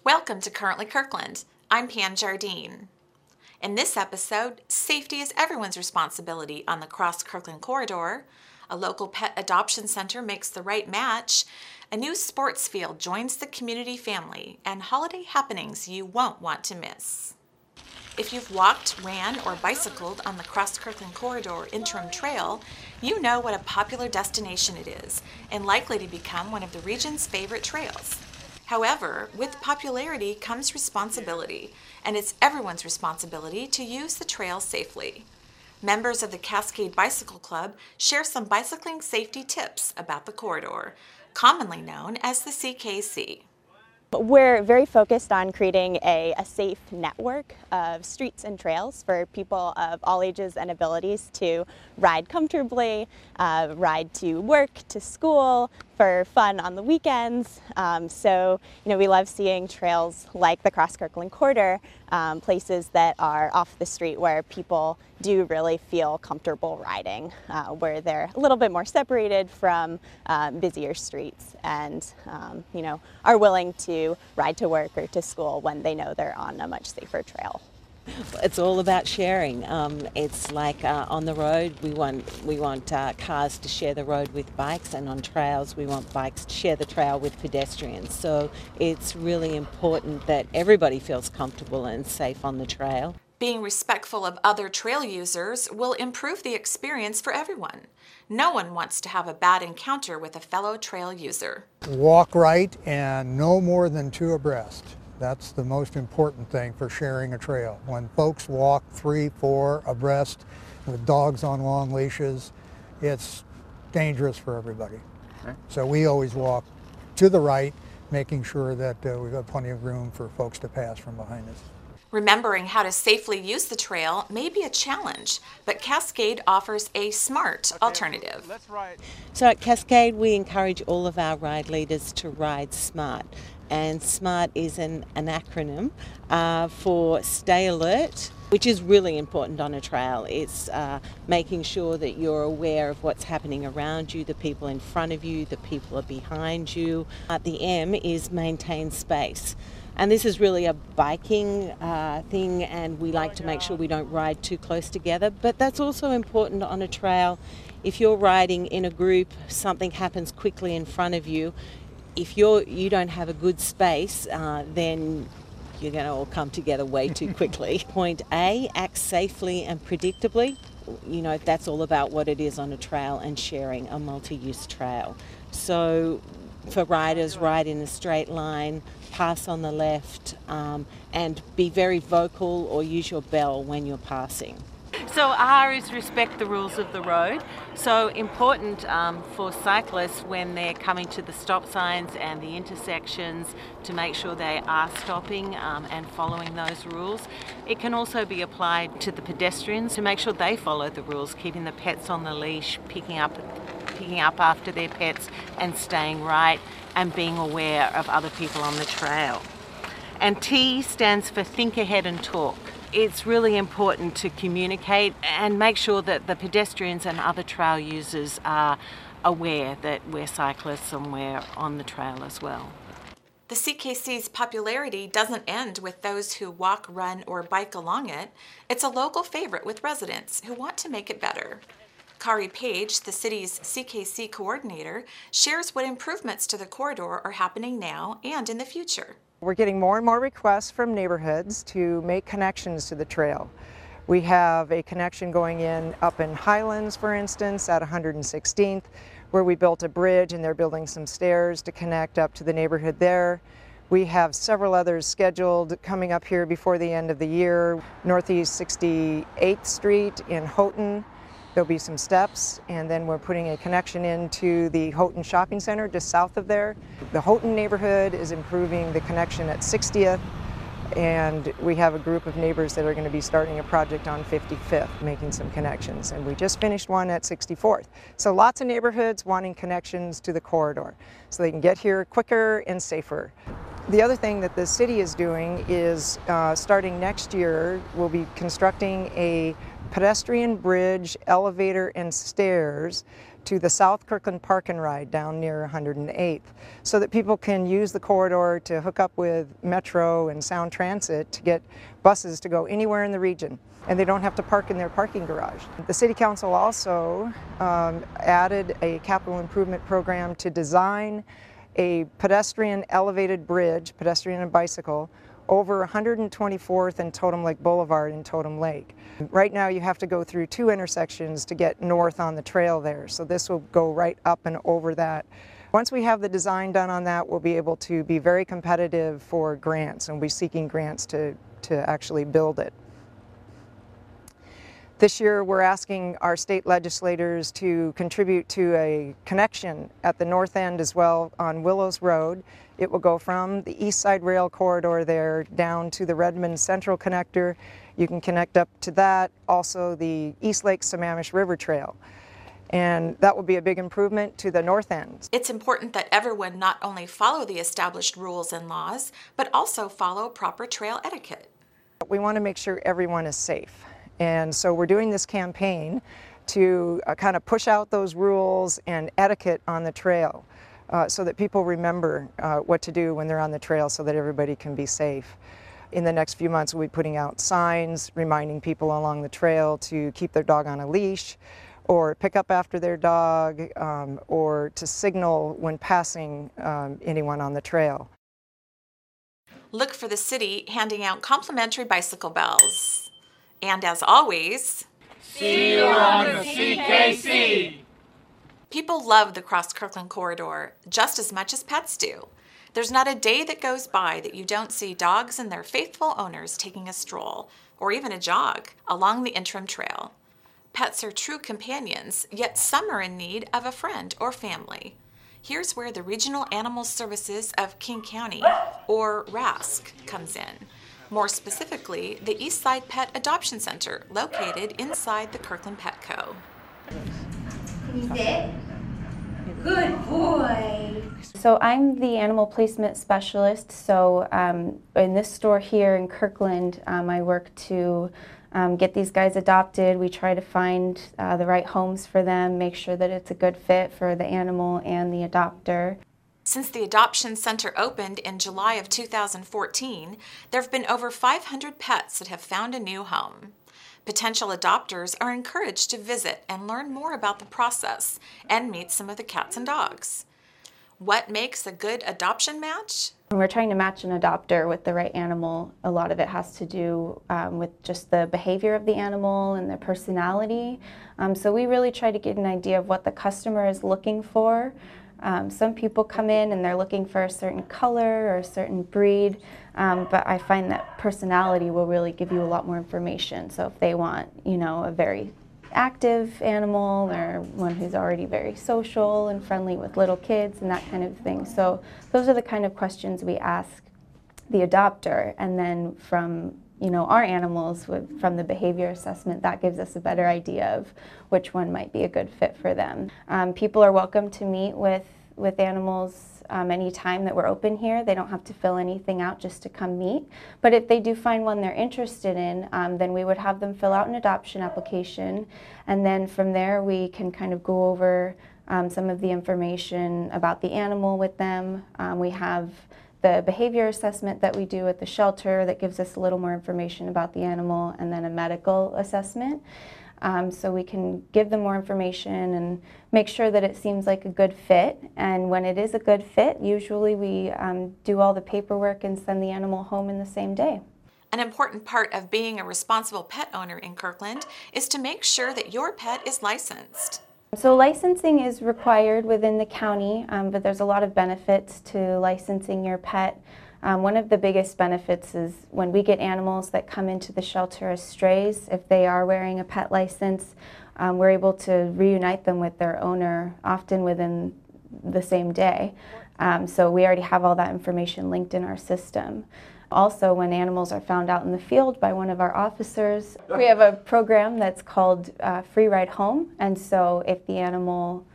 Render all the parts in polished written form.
Welcome to Currently Kirkland. I'm Pam Jardine. In this episode, safety is everyone's responsibility on the Cross Kirkland corridor. A local pet adoption center makes the right match. A new sports field joins the community family, and holiday happenings you won't want to miss. If you've walked, ran, or bicycled on the Cross Kirkland Corridor Interim Trail, you know what a popular destination it is, and likely to become one of the region's favorite trails. However, with popularity comes responsibility, and it's everyone's responsibility to use the trail safely. Members of the Cascade Bicycle Club share some bicycling safety tips about the corridor, commonly known as the CKC. We're very focused on creating a safe network of streets and trails for people of all ages and abilities to ride comfortably, ride to work, to school, for fun on the weekends. We love seeing trails like the Cross Kirkland Corridor, places that are off the street where people do really feel comfortable riding, where they're a little bit more separated from busier streets and are willing to ride to work or to school when they know they're on a much safer trail. It's all about sharing. It's like on the road, we want cars to share the road with bikes, and on trails, we want bikes to share the trail with pedestrians. So it's really important that everybody feels comfortable and safe on the trail. Being respectful of other trail users will improve the experience for everyone. No one wants to have a bad encounter with a fellow trail user. Walk right and no more than two abreast. That's the most important thing for sharing a trail. When folks walk 3, 4 abreast with dogs on long leashes, it's dangerous for everybody. Okay. So we always walk to the right, making sure that we've got plenty of room for folks to pass from behind us. Remembering how to safely use the trail may be a challenge, but Cascade offers a smart alternative. So at Cascade, we encourage all of our ride leaders to ride smart. And SMART is an acronym for Stay Alert, which is really important on a trail. It's making sure that you're aware of what's happening around you, the people in front of you, the people are behind you. The M is Maintain Space. And this is really a biking thing, and we like to make sure we don't ride too close together. But that's also important on a trail. If you're riding in a group, something happens quickly in front of you. If you don't have a good space, then you're going to all come together way too quickly. Point A, act safely and predictably. That's all about what it is on a trail and sharing a multi-use trail. So for riders, ride in a straight line, pass on the left, and be very vocal or use your bell when you're passing. So R is respect the rules of the road. So important for cyclists when they're coming to the stop signs and the intersections to make sure they are stopping and following those rules. It can also be applied to the pedestrians to make sure they follow the rules, keeping the pets on the leash, picking up after their pets and staying right and being aware of other people on the trail. And T stands for think ahead and talk. It's really important to communicate and make sure that the pedestrians and other trail users are aware that we're cyclists and we're on the trail as well. The CKC's popularity doesn't end with those who walk, run, or bike along it. It's a local favorite with residents who want to make it better. Kari Page, the city's CKC coordinator, shares what improvements to the corridor are happening now and in the future. We're getting more and more requests from neighborhoods to make connections to the trail. We have a connection going in up in Highlands, for instance, at 116th, where we built a bridge and they're building some stairs to connect up to the neighborhood there. We have several others scheduled coming up here before the end of the year. Northeast 68th Street in Houghton. There'll be some steps, and then we're putting a connection into the Houghton Shopping Center just south of there. The Houghton neighborhood is improving the connection at 60th, and we have a group of neighbors that are going to be starting a project on 55th, making some connections, and we just finished one at 64th. So lots of neighborhoods wanting connections to the corridor so they can get here quicker and safer. The other thing that the city is doing is starting next year, we'll be constructing a pedestrian bridge, elevator, and stairs to the South Kirkland Park and Ride down near 108th, so that people can use the corridor to hook up with Metro and Sound Transit to get buses to go anywhere in the region, and they don't have to park in their parking garage. The City Council also added a capital improvement program to design a pedestrian elevated bridge, pedestrian and bicycle, over 124th and Totem Lake Boulevard in Totem Lake. Right now you have to go through 2 intersections to get north on the trail there, so this will go right up and over that. Once we have the design done on that, we'll be able to be very competitive for grants, and we'll be seeking grants to actually build it. This year we're asking our state legislators to contribute to a connection at the north end as well on Willows Road. It will go from the East Side Rail Corridor there down to the Redmond Central Connector. You can connect up to that, also the East Lake Sammamish River Trail. And that will be a big improvement to the north end. It's important that everyone not only follow the established rules and laws, but also follow proper trail etiquette. We want to make sure everyone is safe. And so we're doing this campaign to kind of push out those rules and etiquette on the trail so that people remember what to do when they're on the trail so that everybody can be safe. In the next few months, we'll be putting out signs reminding people along the trail to keep their dog on a leash, or pick up after their dog, or to signal when passing anyone on the trail. Look for the city handing out complimentary bicycle bells. And as always, see you on the CKC! People love the Cross Kirkland Corridor just as much as pets do. There's not a day that goes by that you don't see dogs and their faithful owners taking a stroll, or even a jog, along the interim trail. Pets are true companions, yet some are in need of a friend or family. Here's where the Regional Animal Services of King County, or RASC, comes in. More specifically, the Eastside Pet Adoption Center, located inside the Kirkland Petco. Can you sit? Good boy. So I'm the animal placement specialist. So in this store here in Kirkland, I work to get these guys adopted. We try to find the right homes for them, make sure that it's a good fit for the animal and the adopter. Since the Adoption Center opened in July of 2014, there have been over 500 pets that have found a new home. Potential adopters are encouraged to visit and learn more about the process and meet some of the cats and dogs. What makes a good adoption match? When we're trying to match an adopter with the right animal, a lot of it has to do with just the behavior of the animal and their personality. So we really try to get an idea of what the customer is looking for. Some people come in and they're looking for a certain color or a certain breed, but I find that personality will really give you a lot more information. So if they want, a very active animal or one who's already very social and friendly with little kids and that kind of thing. So those are the kind of questions we ask the adopter, and then from our animals, from the behavior assessment, that gives us a better idea of which one might be a good fit for them. People are welcome to meet with animals anytime that we're open here. They don't have to fill anything out just to come meet. But if they do find one they're interested in, then we would have them fill out an adoption application. And then from there we can kind of go over some of the information about the animal with them. We have the behavior assessment that we do at the shelter that gives us a little more information about the animal, and then a medical assessment. So we can give them more information and make sure that it seems like a good fit. And when it is a good fit, usually we do all the paperwork and send the animal home in the same day. An important part of being a responsible pet owner in Kirkland is to make sure that your pet is licensed. So licensing is required within the county, but there's a lot of benefits to licensing your pet. One of the biggest benefits is when we get animals that come into the shelter as strays, if they are wearing a pet license, we're able to reunite them with their owner, often within the same day. So we already have all that information linked in our system. Also, when animals are found out in the field by one of our officers, we have a program that's called Free Ride Home. And so if the animal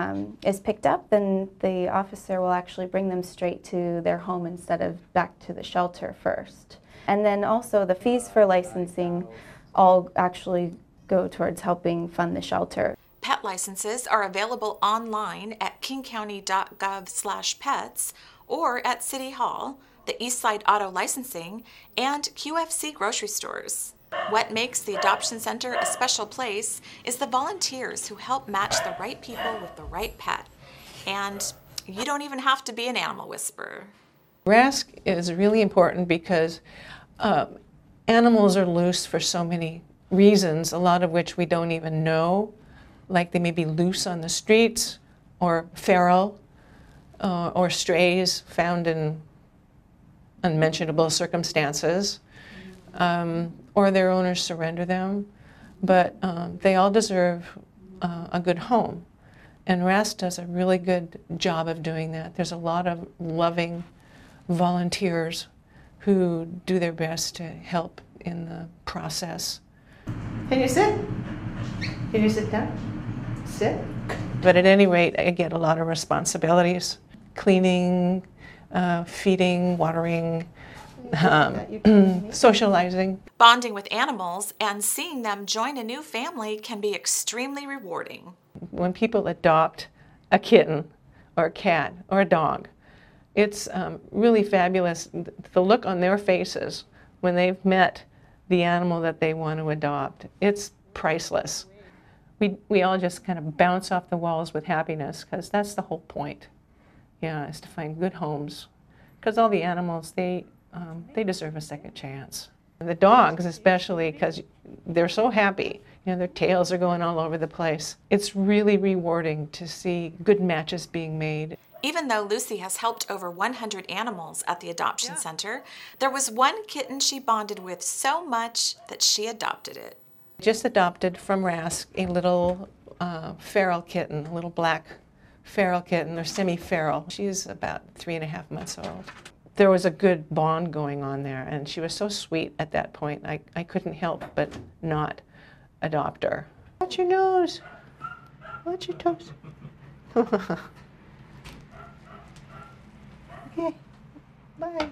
is picked up, then the officer will actually bring them straight to their home instead of back to the shelter first. And then also the fees for licensing all actually go towards helping fund the shelter. Pet pet licenses are available online at kingcounty.gov/pets or at City Hall, the Eastside Auto Licensing, and QFC grocery stores. What makes the Adoption Center a special place is the volunteers who help match the right people with the right pet. And you don't even have to be an animal whisperer. RASC is really important because animals are loose for so many reasons, a lot of which we don't even know, like they may be loose on the streets or feral or strays found in unmentionable circumstances, or their owners surrender them, but they all deserve a good home. And RASC does a really good job of doing that. There's a lot of loving volunteers who do their best to help in the process. Can you sit? Can you sit down? Sit. But at any rate, I get a lot of responsibilities. Cleaning, feeding, watering, socializing. Bonding with animals and seeing them join a new family can be extremely rewarding. When people adopt a kitten or a cat or a dog, it's really fabulous. The look on their faces when they've met the animal that they want to adopt, it's priceless. We all just kind of bounce off the walls with happiness because that's the whole point. Yeah, is to find good homes. Because all the animals, they deserve a second chance. And the dogs especially, because they're so happy. You know, their tails are going all over the place. It's really rewarding to see good matches being made. Even though Lucy has helped over 100 animals at the Adoption Center, there was one kitten she bonded with so much that she adopted it. Just adopted from RASC a little feral kitten, a little black feral kitten, or semi-feral. She's about 3.5 months old. There was a good bond going on there, and she was so sweet at that point. I couldn't help but not adopt her. Watch your nose. Watch your toes. Okay, bye.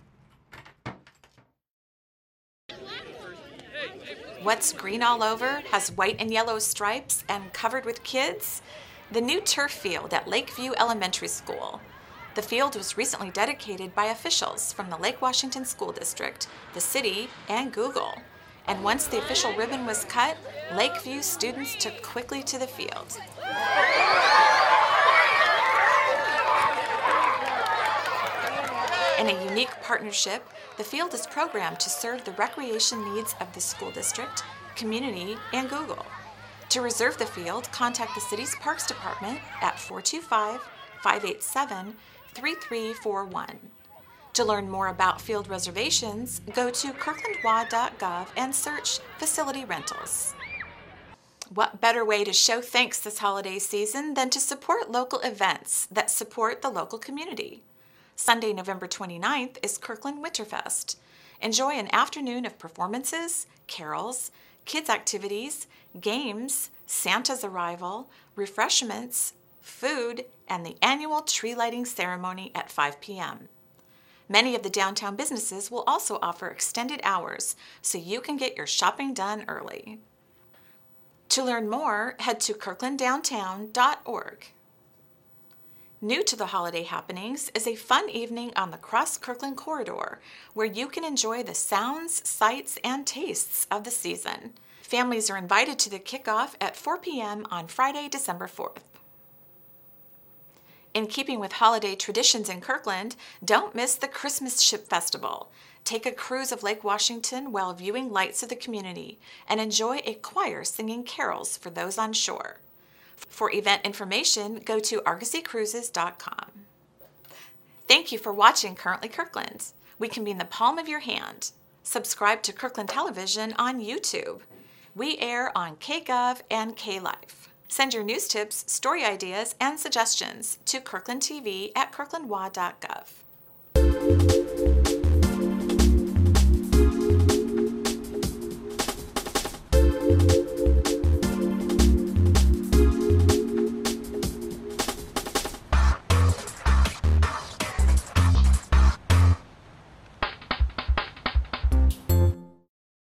What's green all over, has white and yellow stripes, and covered with kids? The new turf field at Lakeview Elementary School. The field was recently dedicated by officials from the Lake Washington School District, the city, and Google. And once the official ribbon was cut, Lakeview students took quickly to the field. In a unique partnership, the field is programmed to serve the recreation needs of the school district, community, and Google. To reserve the field, contact the city's Parks Department at 425-587-3341. To learn more about field reservations, go to kirklandwa.gov and search Facility Rentals. What better way to show thanks this holiday season than to support local events that support the local community? Sunday, November 29th is Kirkland Winterfest. Enjoy an afternoon of performances, carols, kids' activities, games, Santa's arrival, refreshments, food, and the annual tree lighting ceremony at 5 p.m. Many of the downtown businesses will also offer extended hours so you can get your shopping done early. To learn more, head to kirklanddowntown.org. New to the holiday happenings is a fun evening on the Cross Kirkland Corridor, where you can enjoy the sounds, sights, and tastes of the season. Families are invited to the kickoff at 4 p.m. on Friday, December 4th. In keeping with holiday traditions in Kirkland, don't miss the Christmas Ship Festival. Take a cruise of Lake Washington while viewing lights of the community and enjoy a choir singing carols for those on shore. For event information, go to argosicruises.com. Thank you for watching Currently Kirkland. We can be in the palm of your hand. Subscribe to Kirkland Television on YouTube. We air on KGov and KLife. Send your news tips, story ideas, and suggestions to kirklandtv@kirklandwa.gov.